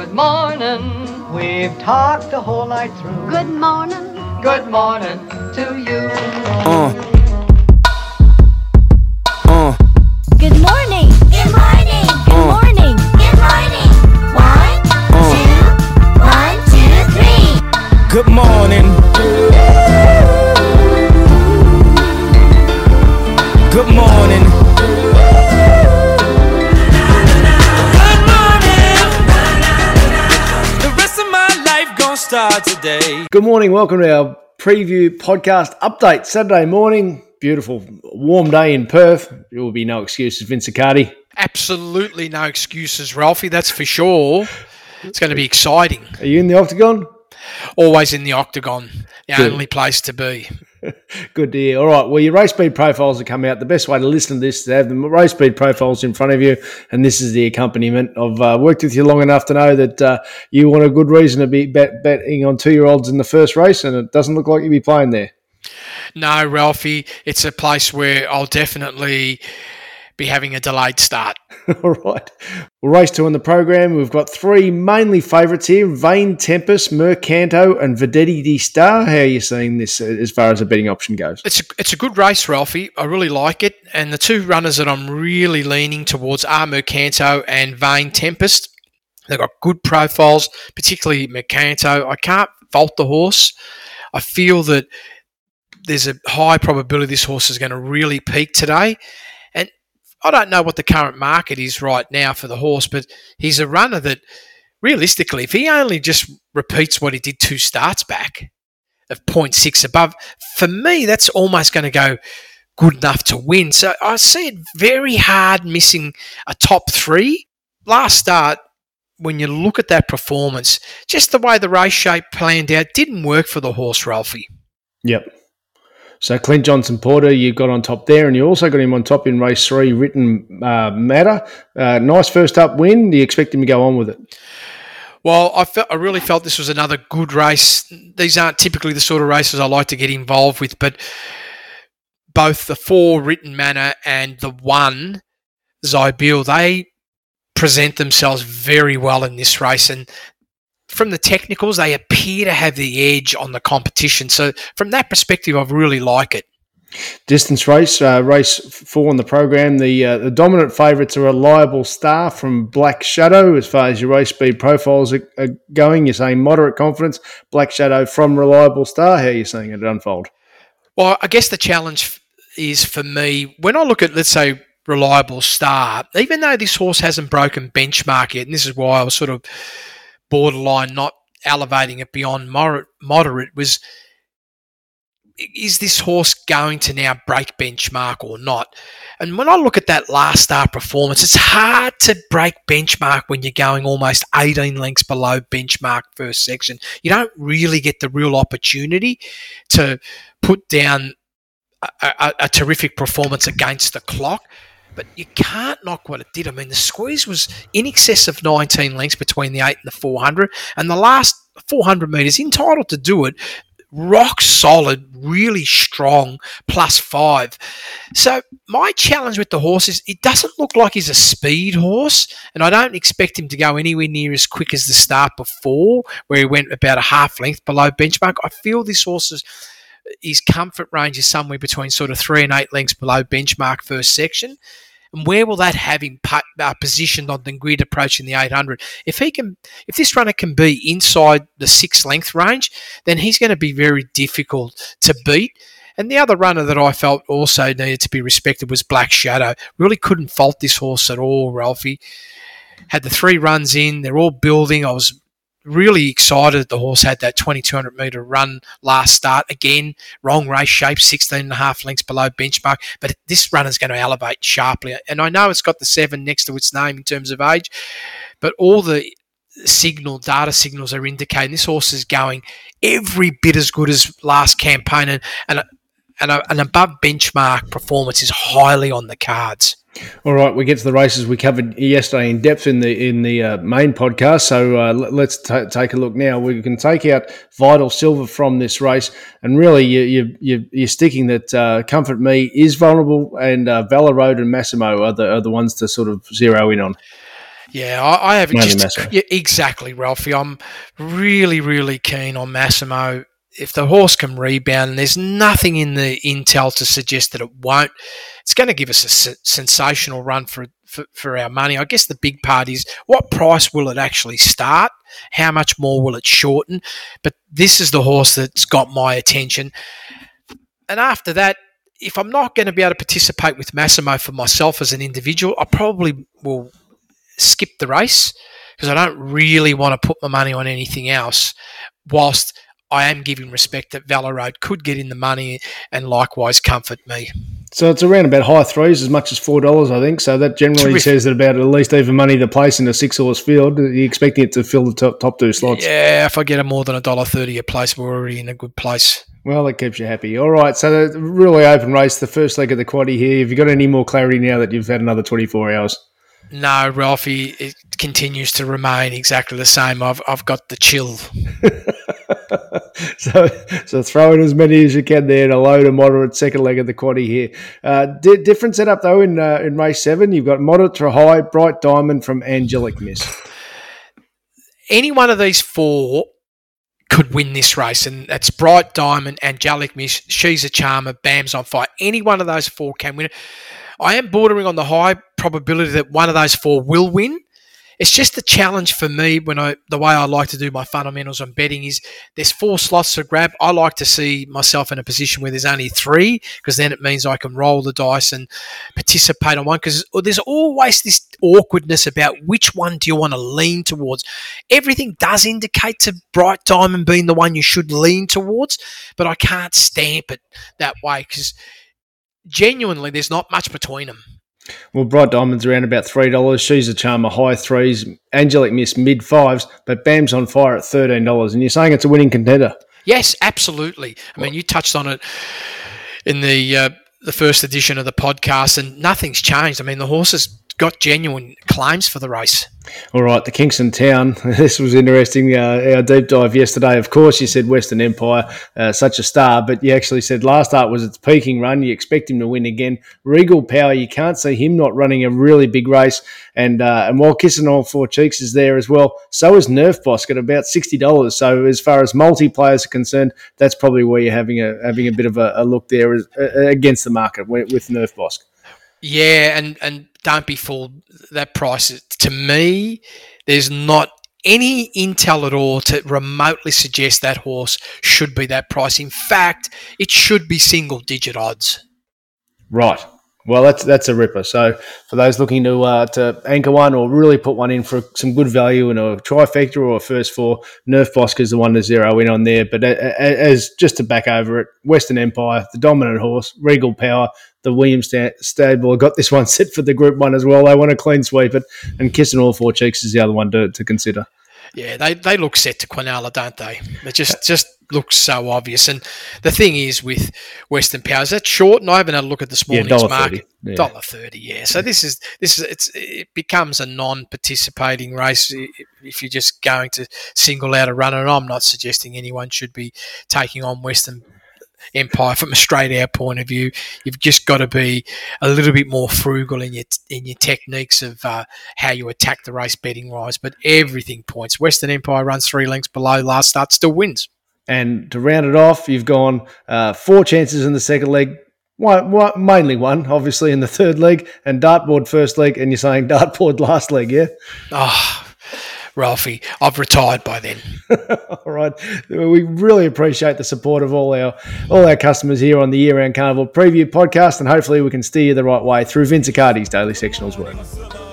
Good morning. We've talked the whole night through. Good morning. Good morning to you. Good morning. Good morning. Good morning. Good morning. 1, 2, 3. Good morning. Good morning. Good morning. The rest of my life gonna start today. Good morning. Welcome to our preview podcast update. Saturday morning. Beautiful warm day in Perth. There will be no excuses, Vince Accardi. Absolutely no excuses, Ralphie, that's for sure. It's going to be exciting. Are you in the Octagon? Always in the Octagon, the Good. only place to be. Good to hear. All right. Well, your race speed profiles are coming out. The best way to listen to this is to have the race speed profiles in front of you, and this is the accompaniment. I've worked with you long enough to know that you want a good reason to be betting on 2-year-olds in the first race, and it doesn't look like you'll be playing there. No, Ralphie, it's a place where I'll definitely be having a delayed start. All right. Well, race 2 on the program. We've got 3 mainly favourites here: Vane Tempest, Mercanto, and Vedetti di Star. How are you seeing this as far as a betting option goes? It's a good race, Ralphie. I really like it. And the two runners that I'm really leaning towards are Mercanto and Vane Tempest. They've got good profiles, particularly Mercanto. I can't fault the horse. I feel that there's a high probability this horse is going to really peak today. And I don't know what the current market is right now for the horse, but he's a runner that realistically, if he only just repeats what he did 2 starts back of 0.6 above, for me, that's almost going to go good enough to win. So I see it very hard missing a top 3. Last start, when you look at that performance, just the way the race shape planned out didn't work for the horse, Ralphie. Yep. So Clint Johnson Porter, you got on top there, and you also got him on top in race 3, Written Matter. Nice first up win. Do you expect him to go on with it? Well, I really felt this was another good race. These aren't typically the sort of races I like to get involved with, but both the 4 Written Manor and the 1 Zybil, they present themselves very well in this race, and from the technicals, they appear to have the edge on the competition. So from that perspective, I really like it. Distance race, race 4 on the program. The dominant favourites are Reliable Star from Black Shadow. As far as your race speed profiles are going, you're saying moderate confidence. Black Shadow from Reliable Star. How are you seeing it unfold? Well, I guess the challenge is for me, when I look at, let's say, Reliable Star, even though this horse hasn't broken benchmark yet, and this is why I was sort of borderline not elevating it beyond moderate, was, is this horse going to now break benchmark or not? And when I look at that last start performance, it's hard to break benchmark when you're going almost 18 lengths below benchmark first section. You don't really get the real opportunity to put down a terrific performance against the clock. But you can't knock what it did. I mean, the squeeze was in excess of 19 lengths between the 8 and the 400, and the last 400 metres, entitled to do it, rock solid, really strong, +5. So my challenge with the horse is it doesn't look like he's a speed horse, and I don't expect him to go anywhere near as quick as the start before, where he went about a half length below benchmark. I feel this horse's his comfort range is somewhere between sort of 3 and 8 lengths below benchmark first section. And where will that have him positioned on the grid approaching the 800? If this runner can be inside the 6 length range, then he's going to be very difficult to beat. And the other runner that I felt also needed to be respected was Black Shadow. Really couldn't fault this horse at all, Ralphie. Had the 3 runs in, they're all building. I was really excited that the horse had that 2,200 metre run last start. Again, wrong race shape, 16.5 lengths below benchmark. But this runner's going to elevate sharply. And I know it's got the 7 next to its name in terms of age, but all the data signals are indicating this horse is going every bit as good as last campaign, and an above benchmark performance is highly on the cards. All right, we get to the races we covered yesterday in depth in the main podcast. So let's take a look now. We can take out Vital Silver from this race, and really you're sticking that Comfort Me is vulnerable, and Valor Road and Massimo are the ones to sort of zero in on. Yeah, I have Mainly just Massimo. yeah, exactly, Ralphie. I'm really, really keen on Massimo. If the horse can rebound, and there's nothing in the intel to suggest that it won't, it's going to give us a sensational run for our money. I guess the big part is what price will it actually start? How much more will it shorten? But this is the horse that's got my attention. And after that, if I'm not going to be able to participate with Massimo for myself as an individual, I probably will skip the race because I don't really want to put my money on anything else, whilst I am giving respect that Valor Road could get in the money and likewise comfort me. So it's around about high threes, as much as $4, I think. So that generally Terrific. says that about at least even money to place in a 6-horse field. You're expecting it to fill the top two slots. Yeah, if I get a more than $1.30 a place, we're already in a good place. Well, that keeps you happy. All right, so the really open race, the first leg of the quaddie here. Have you got any more clarity now that you've had another 24 hours? No, Ralphie, it continues to remain exactly the same. I've got the chill. So throw in as many as you can there in a low to moderate second leg of the quaddie here. Different setup though in race 7. You've got moderate to high, Bright Diamond from Angelic Miss. Any one of these four could win this race, and that's Bright Diamond, Angelic Miss, She's a Charmer, Bam's on Fire. Any one of those four can win it. I am bordering on the high probability that one of those four will win. It's just the challenge for me the way I like to do my fundamentals on betting is there's 4 slots to grab. I like to see myself in a position where there's only 3 because then it means I can roll the dice and participate on one because there's always this awkwardness about which one do you want to lean towards. Everything does indicate to Bright Diamond being the one you should lean towards, but I can't stamp it that way because genuinely there's not much between them. Well, Bright Diamond's around about $3. She's a Charmer, high 3s. Angelic Miss, mid 5s. But Bam's on Fire at $13. And you're saying it's a winning contender? Yes, absolutely. I mean, you touched on it in the first edition of the podcast, and nothing's changed. I mean, the horse has got genuine claims for the race. All right, the Kingston Town. This was interesting. Our deep dive yesterday, of course, you said Western Empire, such a star, but you actually said last start was its peaking run. You expect him to win again. Regal Power, you can't see him not running a really big race. And while Kissing All Four Cheeks is there as well, so is Nerf Bosk at about $60. So as far as multiplayers are concerned, that's probably where you're having a bit of a look there against the market with Nerf Bosk. Yeah, and don't be fooled. That price, to me, there's not any intel at all to remotely suggest that horse should be that price. In fact, it should be single-digit odds. Right. Well, that's a ripper. So for those looking to anchor one or really put one in for some good value in a trifecta or a first 4, Nerf Bosk is the one to zero in on there. But as just to back over it, Western Empire, the dominant horse, Regal Power, the Williams stable have got this one set for the Group 1 as well. They want to clean sweep it, and Kissing All Four Cheeks is the other one to consider. Yeah, they look set to Quinella, don't they? It just looks so obvious. And the thing is with Western Power, is that short? And I haven't had a look at this morning's market. $1.30, yeah. So it becomes a non-participating race if you're just going to single out a runner. And I'm not suggesting anyone should be taking on Western Empire from a straight out point of view. You've just got to be a little bit more frugal in your techniques of how you attack the race betting wise. But everything points. Western Empire runs 3 lengths below last start, still wins. And to round it off, you've gone 4 chances in the second leg. Mainly one, obviously, in the third leg, and dartboard first leg, and you're saying dartboard last leg, yeah? Oh, Ralphie, I've retired by then. All right. We really appreciate the support of all our customers here on the Year Round Carnival Preview podcast, and hopefully we can steer you the right way through Vince Accardi's daily sectionals work.